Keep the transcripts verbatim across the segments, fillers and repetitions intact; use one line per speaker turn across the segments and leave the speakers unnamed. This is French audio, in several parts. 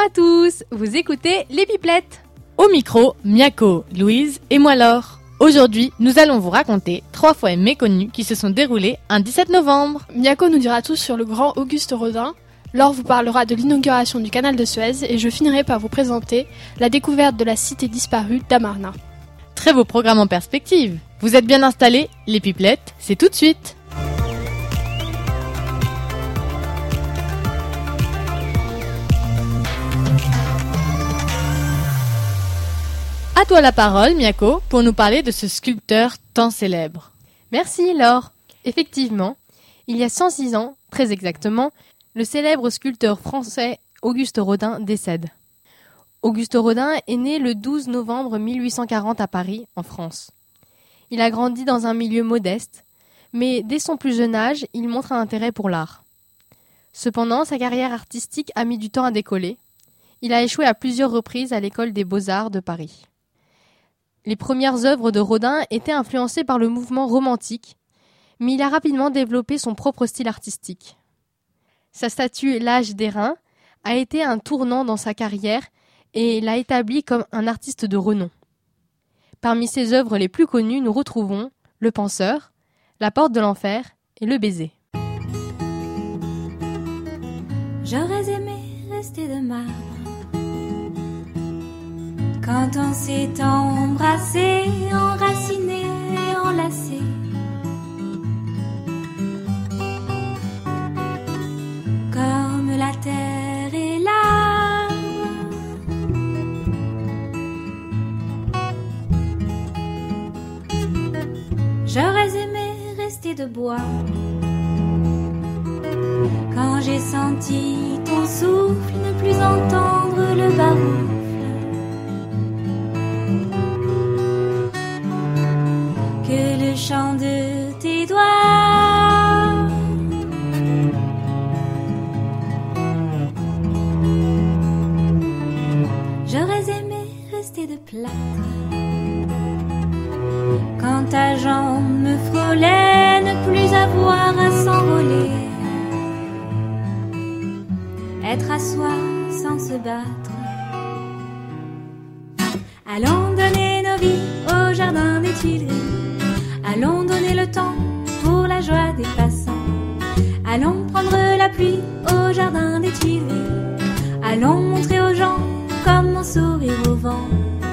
à tous, vous écoutez Les Pipelettes.
Au micro, Miako, Louise et moi Laure. Aujourd'hui, nous allons vous raconter trois faits méconnus qui se sont déroulés un dix-sept novembre.
Miako nous dira tout sur le grand Auguste Rodin. Laure vous parlera de l'inauguration du canal de Suez et je finirai par vous présenter la découverte de la cité disparue d'Amarna.
Trêve au programme en perspective. Vous êtes bien installés? Les Pipelettes, c'est tout de suite. À toi la parole, Miako, pour nous parler de ce sculpteur tant célèbre.
Merci Laure. Effectivement, il y a cent six ans, très exactement, le célèbre sculpteur français Auguste Rodin décède. Auguste Rodin est né le douze novembre mille huit cent quarante à Paris, en France. Il a grandi dans un milieu modeste, mais dès son plus jeune âge, il montre un intérêt pour l'art. Cependant, sa carrière artistique a mis du temps à décoller. Il a échoué à plusieurs reprises à l'école des Beaux-Arts de Paris. Les premières œuvres de Rodin étaient influencées par le mouvement romantique, mais il a rapidement développé son propre style artistique. Sa statue L'Âge d'airain a été un tournant dans sa carrière et l'a établi comme un artiste de renom. Parmi ses œuvres les plus connues, nous retrouvons Le Penseur, La Porte de l'Enfer et Le Baiser.
J'aurais aimé rester de marbre quand on s'est embrassé, enraciné et enlacé. Comme la terre et l'arbre. J'aurais aimé rester de bois quand j'ai senti ton souffle, ne plus entendre le baroud. Que le chant de tes doigts j'aurais aimé rester de plâtre quand ta jambe me frôlait, ne plus avoir à s'envoler, être à soi sans se battre. Allons donner nos vies au jardin des Tuileries. Allons donner le temps pour la joie des passants. Allons prendre la pluie au jardin des Tuileries. Allons montrer aux gens comment sourire au vent.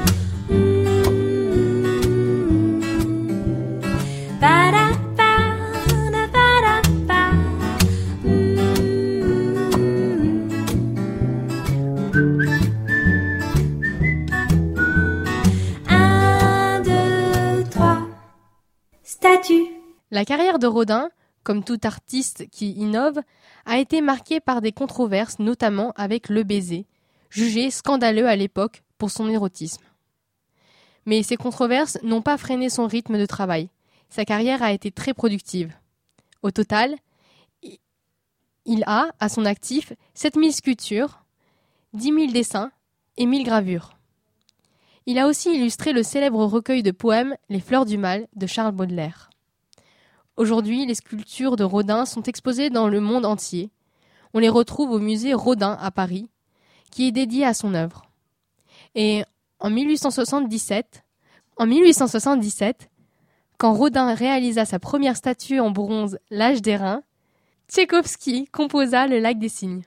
La carrière de Rodin, comme tout artiste qui innove, a été marquée par des controverses, notamment avec Le Baiser, jugé scandaleux à l'époque pour son érotisme. Mais ces controverses n'ont pas freiné son rythme de travail. Sa carrière a été très productive. Au total, il a, à son actif, sept mille sculptures, dix mille dessins et mille gravures. Il a aussi illustré le célèbre recueil de poèmes Les Fleurs du Mal de Charles Baudelaire. Aujourd'hui, les sculptures de Rodin sont exposées dans le monde entier. On les retrouve au musée Rodin à Paris, qui est dédié à son œuvre. Et en mille huit cent soixante-dix-sept, en mille huit cent soixante-dix-sept, quand Rodin réalisa sa première statue en bronze, L'Âge d'airain, Tchaïkovski composa Le Lac des Cygnes.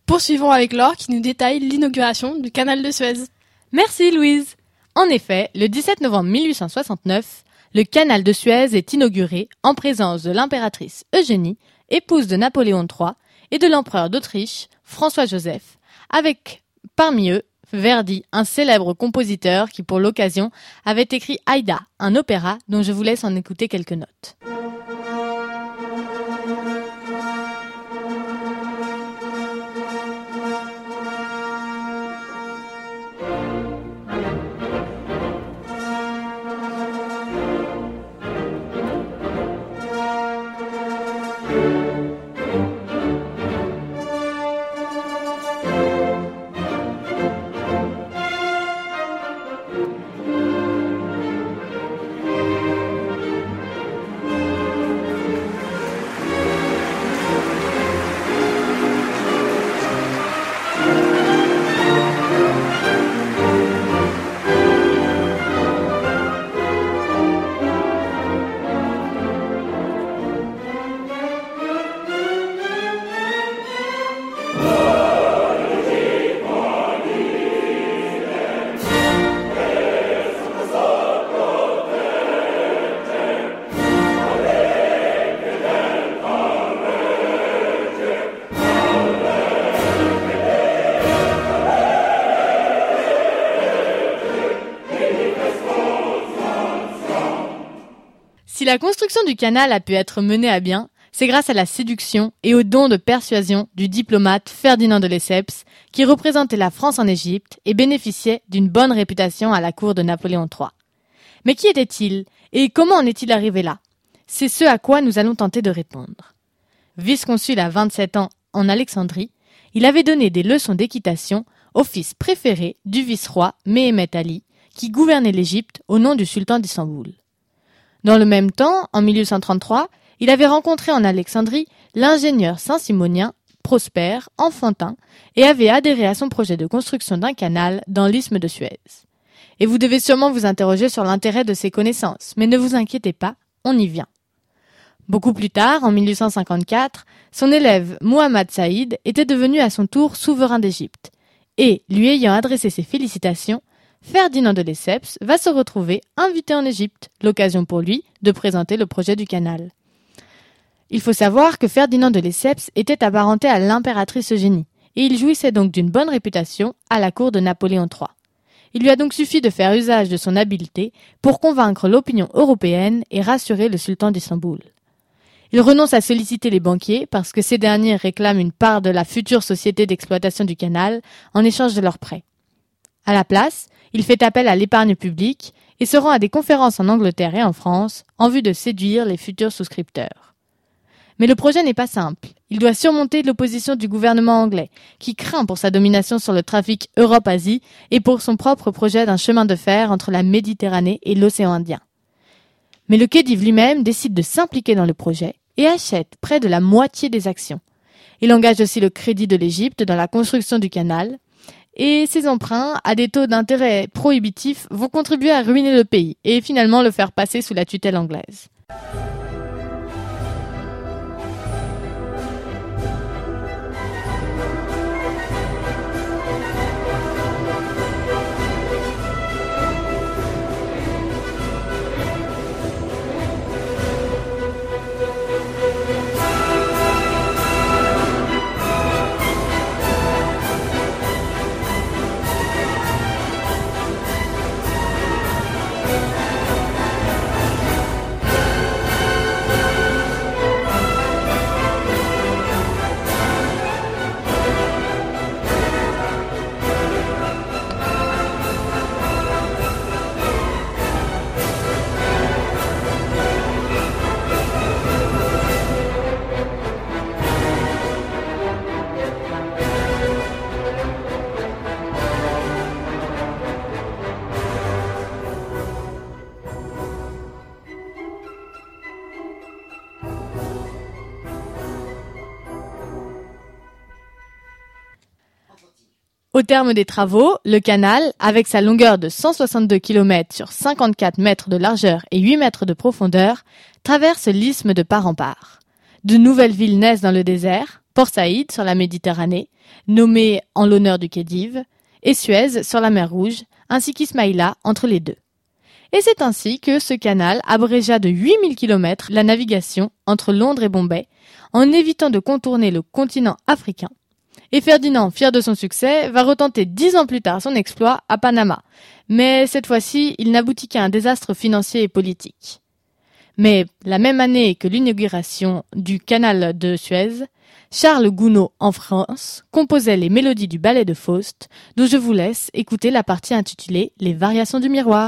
Poursuivons avec Laure qui nous détaille l'inauguration du canal de Suez.
Merci Louise. En effet, le dix-sept novembre mille huit cent soixante-neuf, le canal de Suez est inauguré en présence de l'impératrice Eugénie, épouse de Napoléon trois, et de l'empereur d'Autriche, François-Joseph, avec, parmi eux, Verdi, un célèbre compositeur qui, pour l'occasion, avait écrit Aïda, un opéra dont je vous laisse en écouter quelques notes. Si la construction du canal a pu être menée à bien, c'est grâce à la séduction et au don de persuasion du diplomate Ferdinand de Lesseps, qui représentait la France en Égypte et bénéficiait d'une bonne réputation à la cour de Napoléon trois. Mais qui était-il et comment en est-il arrivé là? C'est ce à quoi nous allons tenter de répondre. Vice-consul à vingt-sept ans en Alexandrie, il avait donné des leçons d'équitation au fils préféré du vice-roi Méhémet Ali, qui gouvernait l'Égypte au nom du sultan d'Istanbul. Dans le même temps, en mille huit cent trente-trois, il avait rencontré en Alexandrie l'ingénieur saint-simonien Prosper, enfantin, et avait adhéré à son projet de construction d'un canal dans l'isthme de Suez. Et vous devez sûrement vous interroger sur l'intérêt de ces connaissances, mais ne vous inquiétez pas, on y vient. Beaucoup plus tard, en mille huit cent cinquante-quatre, son élève Mohammad Saïd était devenu à son tour souverain d'Égypte, et, lui ayant adressé ses félicitations, Ferdinand de Lesseps va se retrouver invité en Égypte, l'occasion pour lui de présenter le projet du canal. Il faut savoir que Ferdinand de Lesseps était apparenté à l'impératrice Eugénie, et il jouissait donc d'une bonne réputation à la cour de Napoléon trois. Il lui a donc suffi de faire usage de son habileté pour convaincre l'opinion européenne et rassurer le sultan d'Istanbul. Il renonce à solliciter les banquiers parce que ces derniers réclament une part de la future société d'exploitation du canal en échange de leurs prêts. À la place, il fait appel à l'épargne publique et se rend à des conférences en Angleterre et en France en vue de séduire les futurs souscripteurs. Mais le projet n'est pas simple. Il doit surmonter l'opposition du gouvernement anglais, qui craint pour sa domination sur le trafic Europe-Asie et pour son propre projet d'un chemin de fer entre la Méditerranée et l'océan Indien. Mais le Khedive lui-même décide de s'impliquer dans le projet et achète près de la moitié des actions. Il engage aussi le crédit de l'Égypte dans la construction du canal, et ces emprunts, à des taux d'intérêt prohibitifs, vont contribuer à ruiner le pays et finalement le faire passer sous la tutelle anglaise. Au terme des travaux, le canal, avec sa longueur de cent soixante-deux kilomètres sur cinquante-quatre mètres de largeur et huit mètres de profondeur, traverse l'isthme de part en part. De nouvelles villes naissent dans le désert, Port Saïd sur la Méditerranée, nommé en l'honneur du Khedive, et Suez sur la mer Rouge, ainsi qu'Ismaïla entre les deux. Et c'est ainsi que ce canal abrégea de huit mille kilomètres la navigation entre Londres et Bombay, en évitant de contourner le continent africain. Et Ferdinand, fier de son succès, va retenter dix ans plus tard son exploit à Panama. Mais cette fois-ci, il n'aboutit qu'à un désastre financier et politique. Mais la même année que l'inauguration du canal de Suez, Charles Gounod, en France, composait les mélodies du ballet de Faust, dont je vous laisse écouter la partie intitulée « Les variations du miroir ».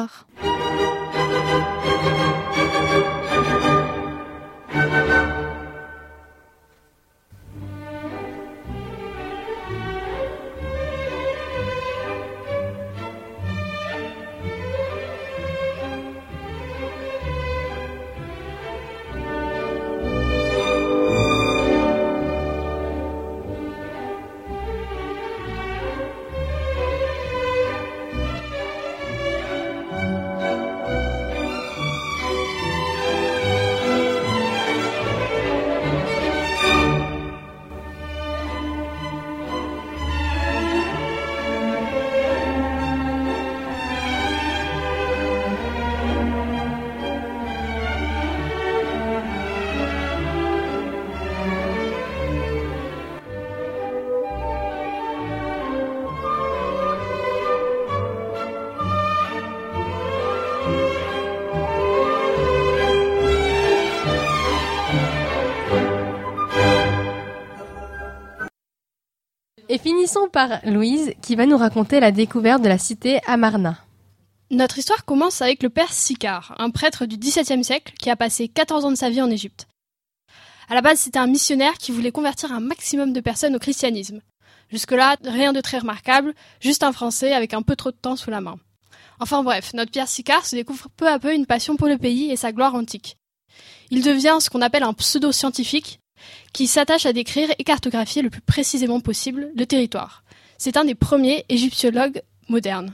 Et finissons par Louise, qui va nous raconter la découverte de la cité Amarna.
Notre histoire commence avec le père Sicard, un prêtre du dix-septième siècle qui a passé quatorze ans de sa vie en Égypte. À la base, c'était un missionnaire qui voulait convertir un maximum de personnes au christianisme. Jusque-là, rien de très remarquable, juste un Français avec un peu trop de temps sous la main. Enfin bref, notre Pierre Sicard se découvre peu à peu une passion pour le pays et sa gloire antique. Il devient ce qu'on appelle un pseudo-scientifique, qui s'attache à décrire et cartographier le plus précisément possible le territoire. C'est un des premiers égyptiologues modernes.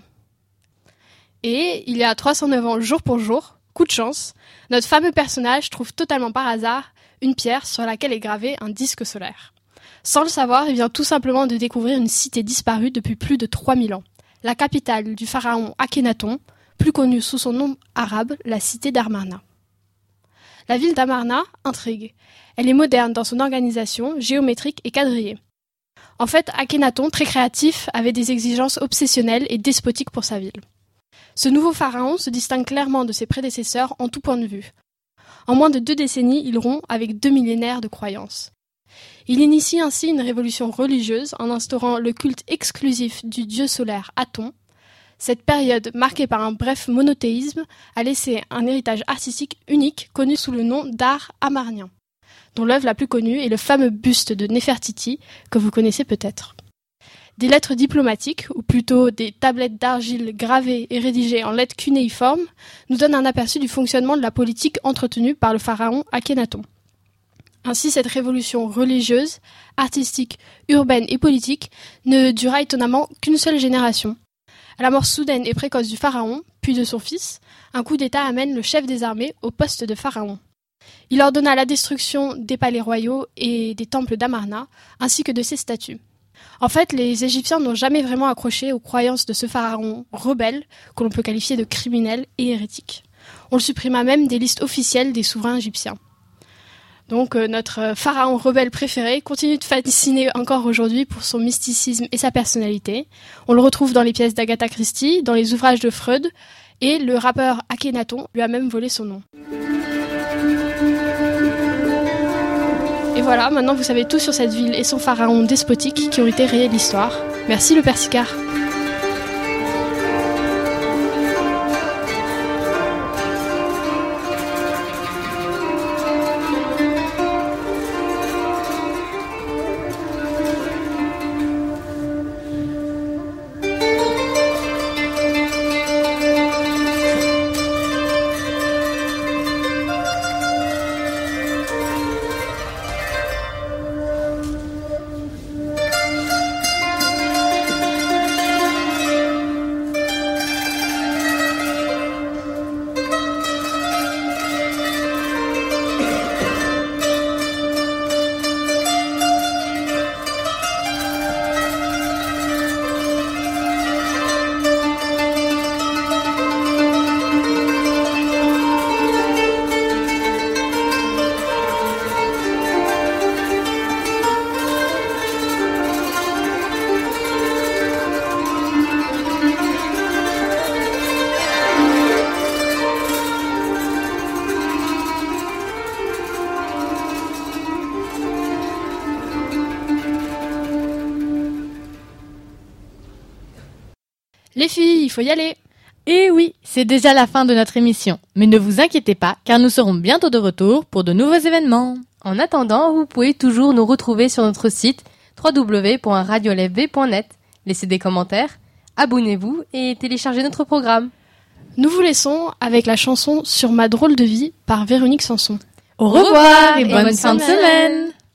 Et, il y a trois cent neuf ans jour pour jour, coup de chance, notre fameux personnage trouve totalement par hasard une pierre sur laquelle est gravé un disque solaire. Sans le savoir, il vient tout simplement de découvrir une cité disparue depuis plus de trois mille ans, la capitale du pharaon Akhénaton, plus connue sous son nom arabe, la cité d'Amarna. La ville d'Amarna intrigue. Elle est moderne dans son organisation, géométrique et quadrillée. En fait, Akhénaton, très créatif, avait des exigences obsessionnelles et despotiques pour sa ville. Ce nouveau pharaon se distingue clairement de ses prédécesseurs en tout point de vue. En moins de deux décennies, il rompt avec deux millénaires de croyances. Il initie ainsi une révolution religieuse en instaurant le culte exclusif du dieu solaire Aton. Cette période, marquée par un bref monothéisme, a laissé un héritage artistique unique connu sous le nom d'art amarnien, dont l'œuvre la plus connue est le fameux buste de Néfertiti, que vous connaissez peut-être. Des lettres diplomatiques, ou plutôt des tablettes d'argile gravées et rédigées en lettres cunéiformes, nous donnent un aperçu du fonctionnement de la politique entretenue par le pharaon Akhénaton. Ainsi, cette révolution religieuse, artistique, urbaine et politique ne dura étonnamment qu'une seule génération. À la mort soudaine et précoce du pharaon, puis de son fils, un coup d'État amène le chef des armées au poste de pharaon. Il ordonna la destruction des palais royaux et des temples d'Amarna, ainsi que de ses statues. En fait, les Égyptiens n'ont jamais vraiment accroché aux croyances de ce pharaon rebelle, que l'on peut qualifier de criminel et hérétique. On le supprima même des listes officielles des souverains égyptiens. Donc euh, notre pharaon rebelle préféré continue de fasciner encore aujourd'hui pour son mysticisme et sa personnalité. On le retrouve dans les pièces d'Agatha Christie, dans les ouvrages de Freud, et le rappeur Akhénaton lui a même volé son nom. Et voilà, maintenant vous savez tout sur cette ville et son pharaon despotique qui ont été rayés de l'histoire. Merci le père Sicard. Les filles, il faut y aller.
Et oui, c'est déjà la fin de notre émission. Mais ne vous inquiétez pas, car nous serons bientôt de retour pour de nouveaux événements.
En attendant, vous pouvez toujours nous retrouver sur notre site w w w point radio l f b point net. Laissez des commentaires, abonnez-vous et téléchargez notre programme.
Nous vous laissons avec la chanson Sur ma drôle de vie par Véronique Sanson.
Au revoir et bonne fin de semaine.